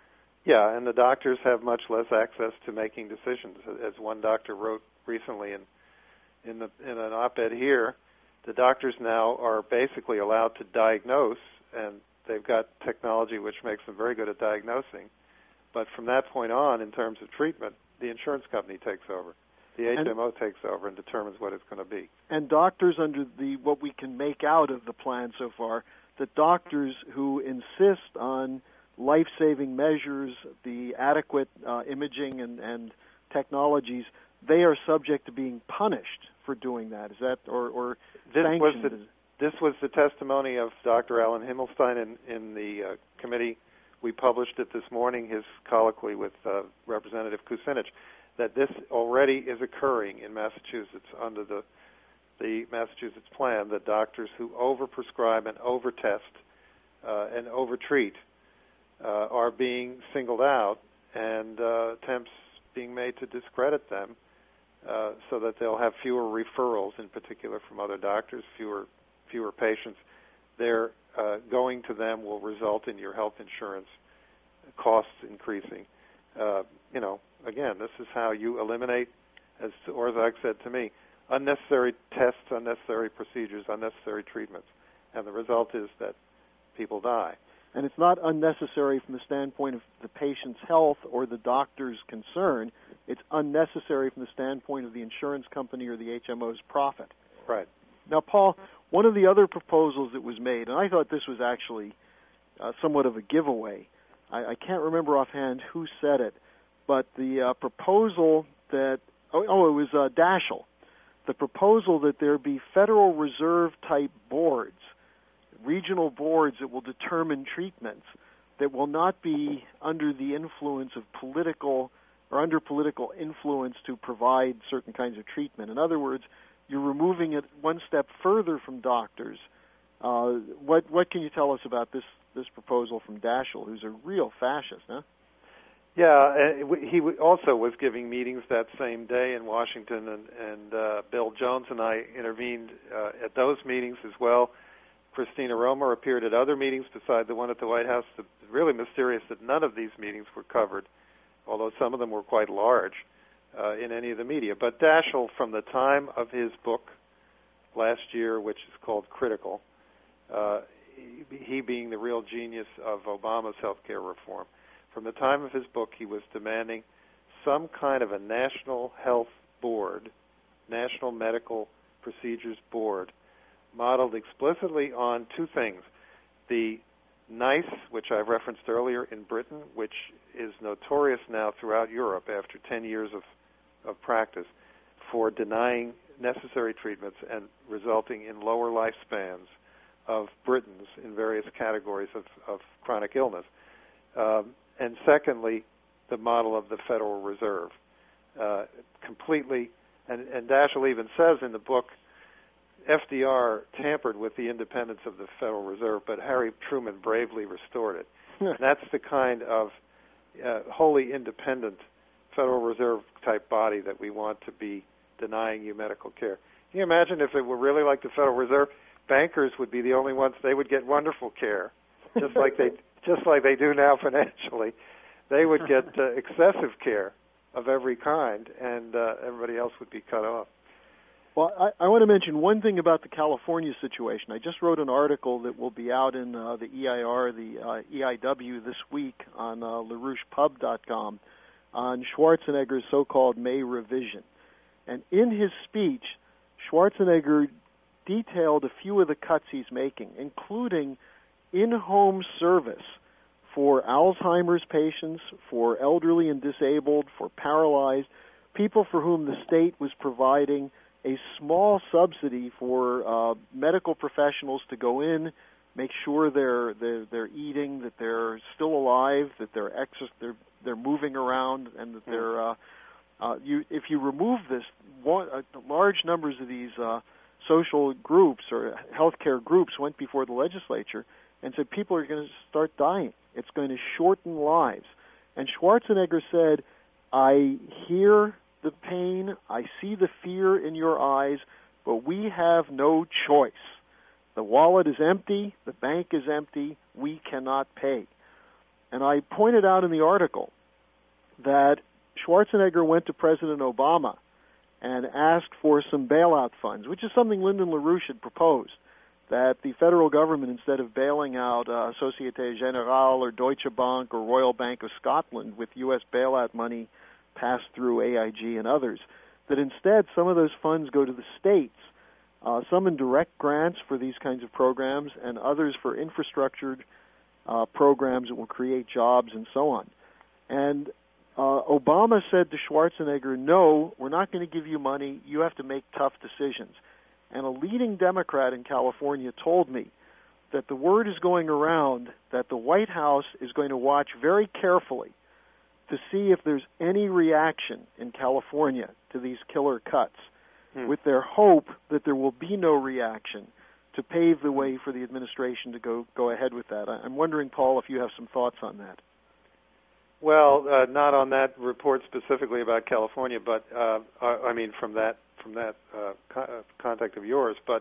Yeah, and the doctors have much less access to making decisions. As one doctor wrote recently in in, the, in an op-ed here, the doctors now are basically allowed to diagnose, and they've got technology which makes them very good at diagnosing. But from that point on, in terms of treatment, the insurance company takes over. The H M O and, takes over and determines what it's going to be. And doctors, under the what we can make out of the plan so far, the doctors who insist on life-saving measures, the adequate uh, imaging and, and technologies, they are subject to being punished for doing that. Is that or, or this sanctioned? Was the, this was the testimony of Doctor Alan Himmelstein in, in the uh, committee. We published it this morning, his colloquy with uh, Representative Kucinich, that this already is occurring in Massachusetts under the the Massachusetts plan, that doctors who overprescribe and overtest uh, and overtreat uh, are being singled out, and uh, attempts being made to discredit them uh, so that they'll have fewer referrals, in particular from other doctors, fewer fewer patients. Their uh, going to them will result in your health insurance costs increasing. Uh, you know, again, this is how you eliminate, as Orszag said to me, unnecessary tests, unnecessary procedures, unnecessary treatments. And the result is that people die. And it's not unnecessary from the standpoint of the patient's health or the doctor's concern. It's unnecessary from the standpoint of the insurance company or the H M O's profit. Right. Now, Paul, one of the other proposals that was made, and I thought this was actually uh, somewhat of a giveaway, I, I can't remember offhand who said it, but the uh, proposal that, oh, oh it was uh, Daschle, the proposal that there be Federal Reserve-type boards, regional boards that will determine treatments that will not be under the influence of political or under political influence to provide certain kinds of treatment. In other words, you're removing it one step further from doctors. Uh, what what can you tell us about this this proposal from Daschle, who's a real fascist, huh? Yeah, he also was giving meetings that same day in Washington, and, and uh, Bill Jones and I intervened uh, at those meetings as well. Christina Romer appeared at other meetings beside the one at the White House. It's really mysterious that none of these meetings were covered, although some of them were quite large uh, in any of the media. But Daschle, from the time of his book last year, which is called Critical, uh, he, he being the real genius of Obama's health care reform, from the time of his book, he was demanding some kind of a national health board, National Medical Procedures Board, modeled explicitly on two things. The NICE, which I referenced earlier in Britain, which is notorious now throughout Europe after ten years of, of practice for denying necessary treatments and resulting in lower lifespans of Britons in various categories of, of chronic illness. Um, and secondly, the model of the Federal Reserve. Uh, completely, and, and Daschle even says in the book, F D R tampered with the independence of the Federal Reserve, but Harry Truman bravely restored it. And that's the kind of uh, wholly independent Federal Reserve-type body that we want to be denying you medical care. Can you imagine if it were really like the Federal Reserve? Bankers would be the only ones, they would get wonderful care, just like they just like they do now financially. They would get uh, excessive care of every kind, and uh, everybody else would be cut off. Well, I, I want to mention one thing about the California situation. I just wrote an article that will be out in uh, the E I R, the uh, E I W this week on uh, larouche pub dot com on Schwarzenegger's so-called May revision. And in his speech, Schwarzenegger detailed a few of the cuts he's making, including in-home service for Alzheimer's patients, for elderly and disabled, for paralyzed, people for whom the state was providing a small subsidy for uh, medical professionals to go in, make sure they're they're, they're eating, that they're still alive, that they're exer- they're they're moving around, and that they're uh, uh, you. If you remove this, one, uh, large numbers of these uh, social groups or healthcare groups went before the legislature and said people are going to start dying. It's going to shorten lives. And Schwarzenegger said, I hear the pain, I see the fear in your eyes, but we have no choice. The wallet is empty, the bank is empty, we cannot pay. And I pointed out in the article that Schwarzenegger went to President Obama and asked for some bailout funds, which is something Lyndon LaRouche had proposed, that the federal government, instead of bailing out uh, Societe Generale or Deutsche Bank or Royal Bank of Scotland with U S bailout money passed through A I G and others, that instead some of those funds go to the states, uh, some in direct grants for these kinds of programs and others for infrastructure uh, programs that will create jobs and so on. And uh, Obama said to Schwarzenegger, no, we're not going to give you money. You have to make tough decisions. And a leading Democrat in California told me that the word is going around that the White House is going to watch very carefully to see if there's any reaction in California to these killer cuts, hmm. with their hope that there will be no reaction to pave the way for the administration to go, go ahead with that. I'm wondering, Paul, if you have some thoughts on that. Well, uh, not on that report specifically about California, but uh, I mean from that from that uh, co- contact of yours. But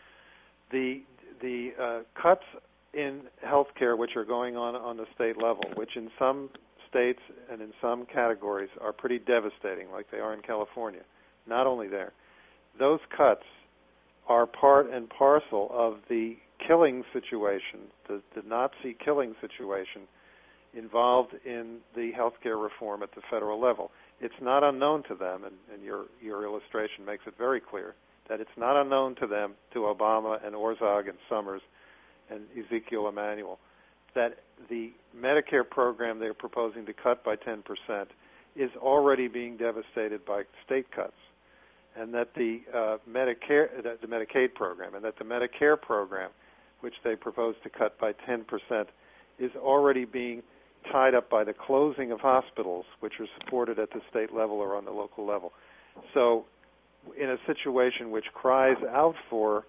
the the uh, cuts in healthcare, which are going on on the state level, which in some states and in some categories are pretty devastating, like they are in California. Not only there, those cuts are part and parcel of the killing situation, the, the Nazi killing situation involved in the healthcare reform at the federal level. It's not unknown to them, and, and your your illustration makes it very clear that it's not unknown to them, to Obama and Orzag and Summers and Ezekiel Emanuel, that the Medicare program they're proposing to cut by ten percent is already being devastated by state cuts, and that the uh, Medicare, the, the Medicaid program, and that the Medicare program, which they propose to cut by ten percent, is already being tied up by the closing of hospitals, which are supported at the state level or on the local level. So in a situation which cries out for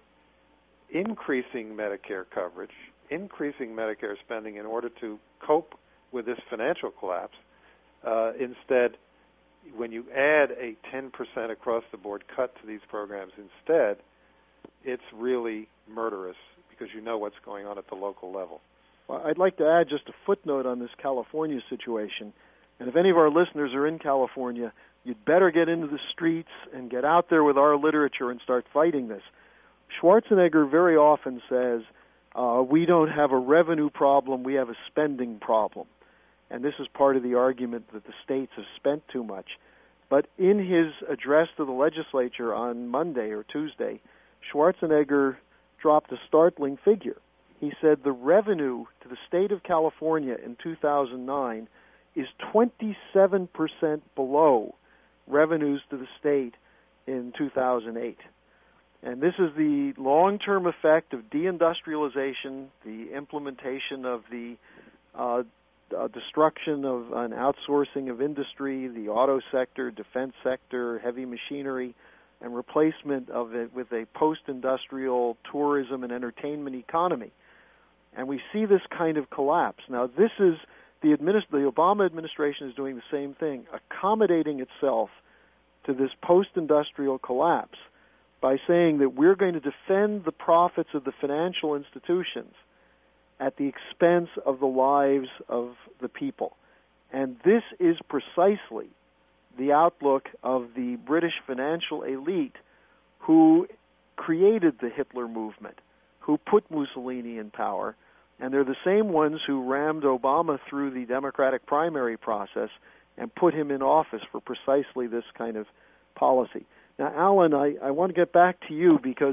increasing Medicare coverage, increasing Medicare spending in order to cope with this financial collapse, uh, instead, when you add a ten percent across-the-board cut to these programs instead, it's really murderous because you know what's going on at the local level. Well, I'd like to add just a footnote on this California situation. And if any of our listeners are in California, you'd better get into the streets and get out there with our literature and start fighting this. Schwarzenegger very often says, uh, we don't have a revenue problem, we have a spending problem. And this is part of the argument that the states have spent too much. But in his address to the legislature on Monday or Tuesday, Schwarzenegger dropped a startling figure. He said the revenue to the state of California in two thousand nine is twenty-seven percent below revenues to the state in two thousand eight. And this is the long-term effect of deindustrialization, the implementation of the uh, uh, destruction of an outsourcing of industry, the auto sector, defense sector, heavy machinery, and replacement of it with a post-industrial tourism and entertainment economy. And we see this kind of collapse. Now, this is the, administ- the Obama administration is doing the same thing, accommodating itself to this post-industrial collapse by saying that we're going to defend the profits of the financial institutions at the expense of the lives of the people. And this is precisely the outlook of the British financial elite who created the Hitler movement, who put Mussolini in power, and they're the same ones who rammed Obama through the Democratic primary process and put him in office for precisely this kind of policy. Now, Alan, I, I want to get back to you because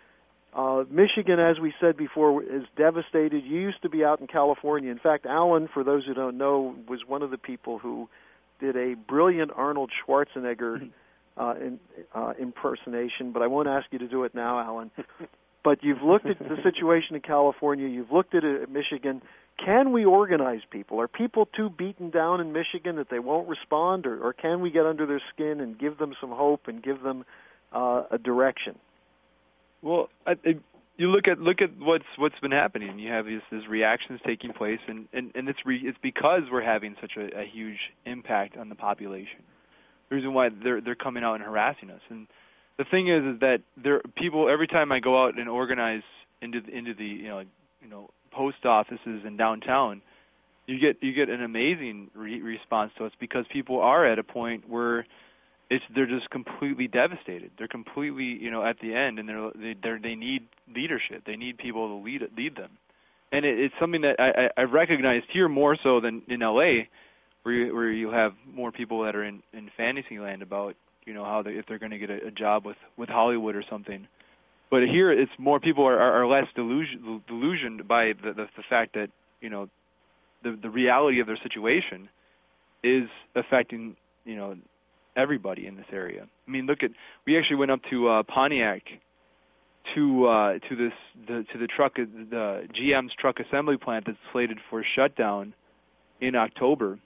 uh, Michigan, as we said before, is devastated. You used to be out in California. In fact, Alan, for those who don't know, was one of the people who did a brilliant Arnold Schwarzenegger uh, in, uh, impersonation, but I won't ask you to do it now, Alan. but you've looked at the situation in California, you've looked at it at Michigan. Can we organize people? Are people too beaten down in Michigan that they won't respond, or, or can we get under their skin and give them some hope and give them uh, a direction? Well, I, I, you look at look at what's what's been happening. You have these, these reactions taking place, and, and, and it's re, it's because we're having such a, a huge impact on the population. The reason why they're they're coming out and harassing us. And the thing is, is that there people every time I go out and organize into the, into the you know you know post offices in downtown, you get you get an amazing re- response to us because people are at a point where it's they're just completely devastated. They're completely you know at the end, and they're they they're, they need leadership. They need people to lead lead them, and it, it's something that I, I I've recognized here more so than in L A, where you, where you have more people that are in, in fantasy land about you know how they, if they're going to get a, a job with, with Hollywood or something. But here, it's more people are, are, are less delusion, delusioned by the, the the fact that you know the the reality of their situation is affecting you know everybody in this area. I mean, look at we actually went up to uh, Pontiac to uh, to this the, to the truck the G M's truck assembly plant that's slated for shutdown in October.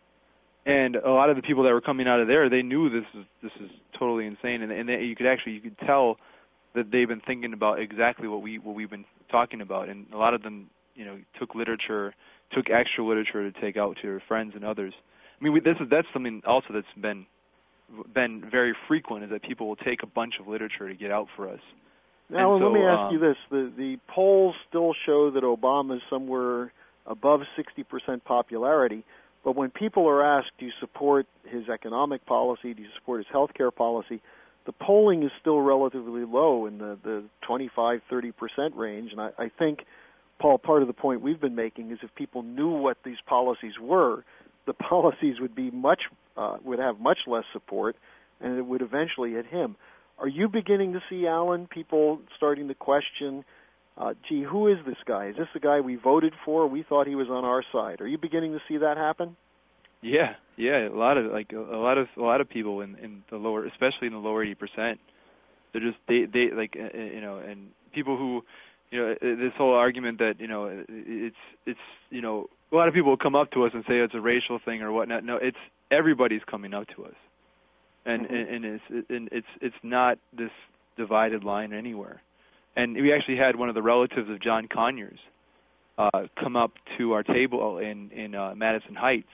And a lot of the people that were coming out of there, they knew this is this is totally insane, and, and they, you could actually you could tell that they've been thinking about exactly what we what we've been talking about, and a lot of them, you know, took literature, took extra literature to take out to their friends and others. I mean, we, this is that's something also that's been been very frequent, is that people will take a bunch of literature to get out for us. Now, so, let me ask um, you this: the the polls still show that Obama is somewhere above sixty percent popularity. But when people are asked, do you support his economic policy, do you support his health care policy, the polling is still relatively low in the, the twenty-five, thirty percent range. And I, I think, Paul, part of the point we've been making is if people knew what these policies were, the policies would be much uh, would have much less support, and it would eventually hit him. Are you beginning to see, Alan, people starting to question, Uh, gee, who is this guy? Is this the guy we voted for? We thought he was on our side. Are you beginning to see that happen? Yeah, yeah. A lot of like a, a lot of a lot of people in, in the lower, especially in the lower eighty percent. They're just they they like uh, you know, and people who, you know, this whole argument that you know it's it's you know a lot of people will come up to us and say it's a racial thing or whatnot. No, it's everybody's coming up to us, and mm-hmm. and, and it's and it's it's not this divided line anywhere. And we actually had one of the relatives of John Conyers uh, come up to our table in in uh, Madison Heights,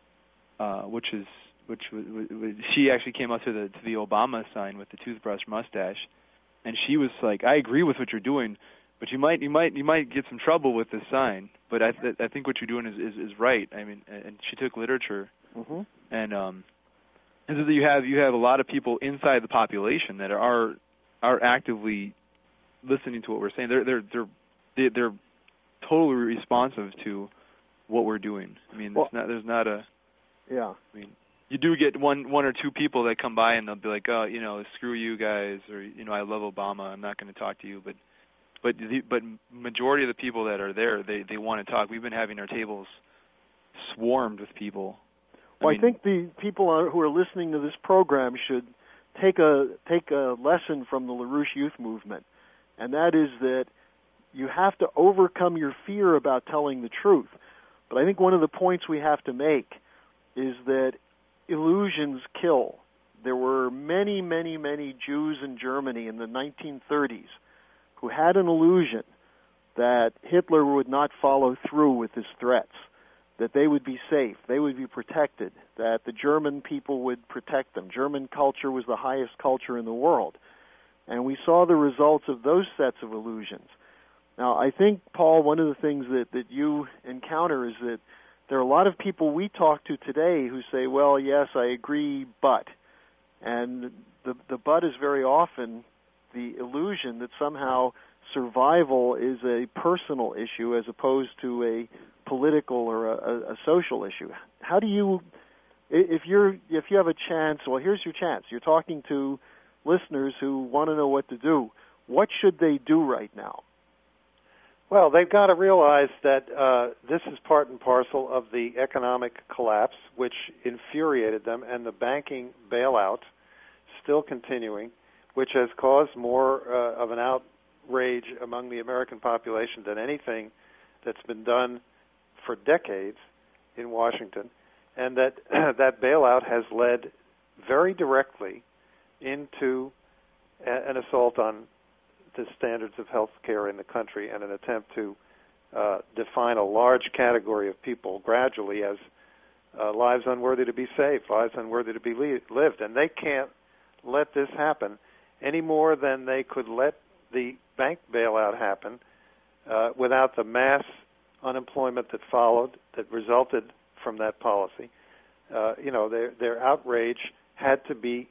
uh, which is which was, was, she actually came up to the to the Obama sign with the toothbrush mustache, and she was like, "I agree with what you're doing, but you might you might you might get some trouble with this sign. But I th- I think what you're doing is, is, is right. I mean," and she took literature, mm-hmm. and um, and so you have you have a lot of people inside the population that are are actively listening to what we're saying. They're they're they're they're totally responsive to what we're doing. I mean, well, there's not there's not a yeah. I mean, you do get one one or two people that come by and they'll be like, oh, you know, screw you guys, or you know, I love Obama. I'm not going to talk to you. But but the but majority of the people that are there, they they want to talk. We've been having our tables swarmed with people. Well, I, I mean, think the people are, who are listening to this program should take a take a lesson from the LaRouche Youth Movement. And that is that you have to overcome your fear about telling the truth. But I think one of the points we have to make is that illusions kill. There were many, many, many Jews in Germany in the nineteen thirties who had an illusion that Hitler would not follow through with his threats, that they would be safe, they would be protected, that the German people would protect them. German culture was the highest culture in the world. And we saw the results of those sets of illusions. Now, I think, Paul, one of the things that, that you encounter is that there are a lot of people we talk to today who say, well, yes, I agree, but. And the, the but is very often the illusion that somehow survival is a personal issue as opposed to a political or a, a social issue. How do you, if you're if you have a chance, well, here's your chance. You're talking to listeners who want to know what to do. What should they do right now? Well, they've got to realize that uh, this is part and parcel of the economic collapse, which infuriated them, and the banking bailout still continuing, which has caused more uh, of an outrage among the American population than anything that's been done for decades in Washington, and that that bailout has led very directly into a, an assault on the standards of health care in the country and an attempt to uh, define a large category of people gradually as uh, lives unworthy to be saved, lives unworthy to be li- lived. And they can't let this happen any more than they could let the bank bailout happen uh, without the mass unemployment that followed, that resulted from that policy. Uh, you know, their, their outrage had to be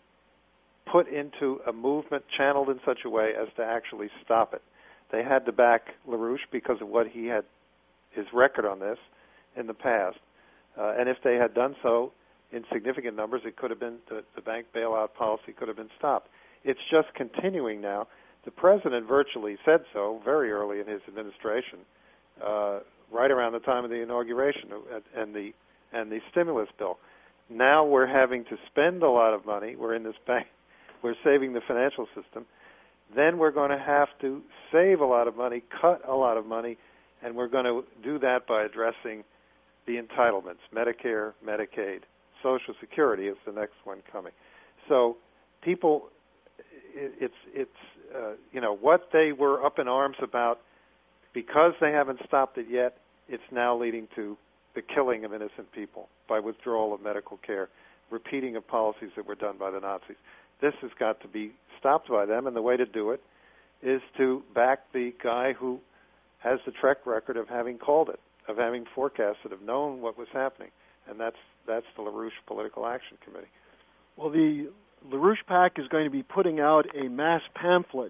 put into a movement channeled in such a way as to actually stop it. They had to back LaRouche because of what he had, his record on this in the past. Uh, and if they had done so in significant numbers, it could have been, the, the bank bailout policy could have been stopped. It's just continuing now. The president virtually said so very early in his administration, uh, right around the time of the inauguration and the and the stimulus bill. Now we're having to spend a lot of money. We're in this bank. We're saving the financial system. Then we're going to have to save a lot of money, cut a lot of money, and we're going to do that by addressing the entitlements, Medicare, Medicaid, Social Security is the next one coming. So people, it's, it's uh, you know, what they were up in arms about, because they haven't stopped it yet, it's now leading to the killing of innocent people by withdrawal of medical care, repeating of policies that were done by the Nazis. This has got to be stopped by them, and the way to do it is to back the guy who has the track record of having called it, of having forecasted, of known what was happening, and that's that's the LaRouche Political Action Committee. Well, the LaRouche PAC is going to be putting out a mass pamphlet,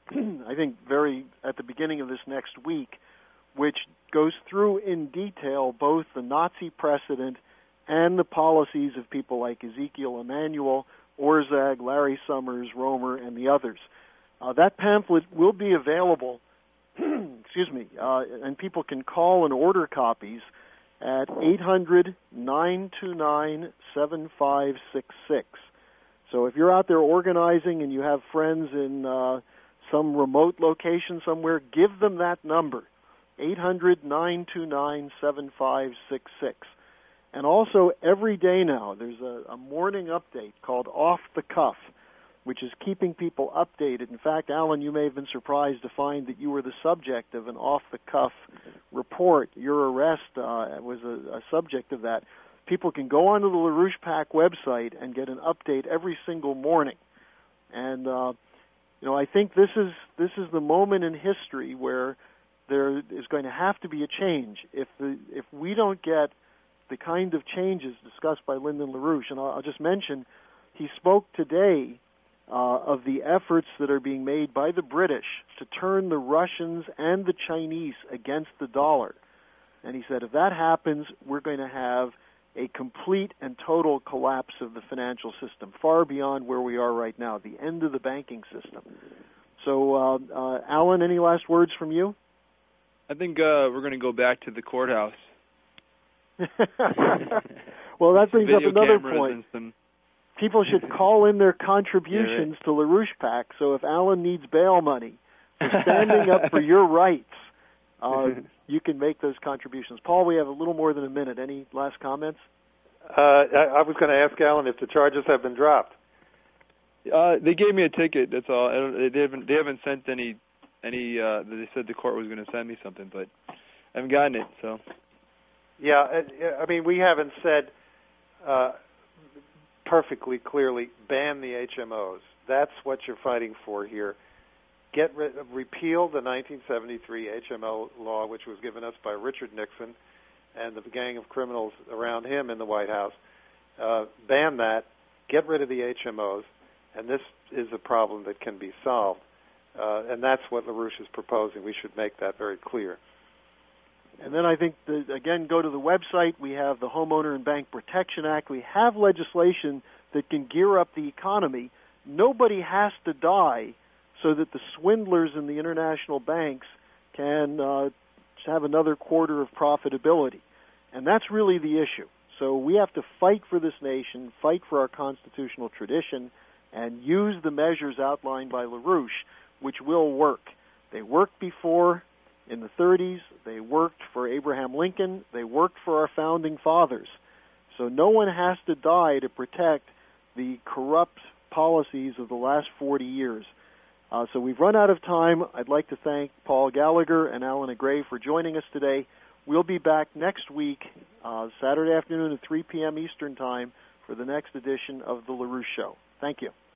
I think very at the beginning of this next week, which goes through in detail both the Nazi precedent and the policies of people like Ezekiel Emanuel, Orzag, Larry Summers, Romer, and the others. Uh, that pamphlet will be available, excuse me, uh, and people can call and order copies at eight hundred, nine two nine, seven five six six. So if you're out there organizing and you have friends in uh, some remote location somewhere, give them that number, eight hundred, nine two nine, seven five six six. And also, every day now, there's a, a morning update called Off the Cuff, which is keeping people updated. In fact, Alan, you may have been surprised to find that you were the subject of an off-the-cuff report. Your arrest uh, was a, a subject of that. People can go onto the LaRouche PAC website and get an update every single morning. And, uh, you know, I think this is this is the moment in history where there is going to have to be a change. If the, if we don't get the kind of changes discussed by Lyndon LaRouche, and I'll, I'll just mention, he spoke today uh, of the efforts that are being made by the British to turn the Russians and the Chinese against the dollar. And he said, if that happens, we're going to have a complete and total collapse of the financial system, far beyond where we are right now, the end of the banking system. So, uh, uh, Alan, any last words from you? I think uh, we're going to go back to the courthouse. Well, that brings up Video another cameras point. and some People should call in their contributions yeah, right. to LaRouche PAC, so if Alan needs bail money for standing up for your rights, uh, you can make those contributions. Paul, we have a little more than a minute. Any last comments? Uh, I, I was going to ask Alan if the charges have been dropped. Uh, they gave me a ticket. That's all. I don't, they haven't. They haven't sent any. Any. Uh, they said the court was going to send me something, but I haven't gotten it. So. Yeah, I mean, we haven't said uh, perfectly clearly ban the H M Os. That's what you're fighting for here. Get rid, repeal the nineteen seventy-three H M O law, which was given us by Richard Nixon and the gang of criminals around him in the White House. Uh, ban that. Get rid of the H M Os, and this is a problem that can be solved. Uh, and that's what LaRouche is proposing. We should make that very clear. And then I think, the, again, go to the website. We have the Homeowner and Bank Protection Act. We have legislation that can gear up the economy. Nobody has to die so that the swindlers in the international banks can uh, have another quarter of profitability. And that's really the issue. So we have to fight for this nation, fight for our constitutional tradition, and use the measures outlined by LaRouche, which will work. They worked before in the thirties. They worked for Abraham Lincoln. They worked for our founding fathers. So no one has to die to protect the corrupt policies of the last forty years. Uh, so we've run out of time. I'd like to thank Paul Gallagher and Alan Gray for joining us today. We'll be back next week, uh, Saturday afternoon at three p.m. Eastern Time, for the next edition of The LaRouche Show. Thank you.